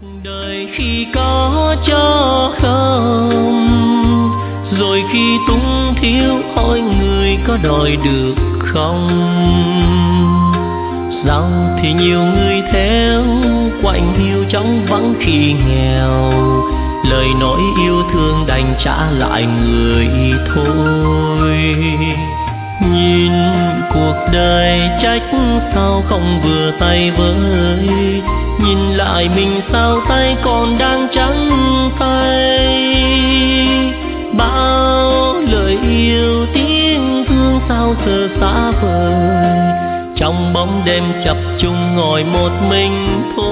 đời khi có cho không, rồi khi tung thiếu hỏi người có đòi được không. Giàu thì nhiều người theo, quạnh hiu trong vắng khi nghèo, lời nói yêu thương đành trả lại người thôi. Nhìn cuộc đời trách sao không vừa tay với, nhìn lại mình sao tay còn đang trắng tay. Bao lời yêu tiếng thương sao giờ xa vời, trong bóng đêm chập chung ngồi một mình thôi.